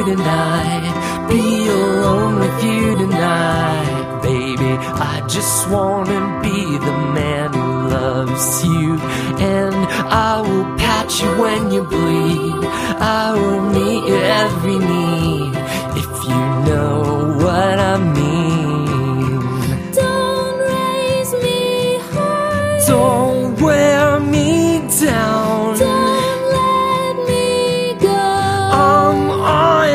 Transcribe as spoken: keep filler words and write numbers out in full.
tonight, be alone with you tonight. Baby, I just wanna be the man who loves you, and I will pat you when you bleed. I will meet your every need, if you know what I mean. Don't raise me high, Don't wear me down.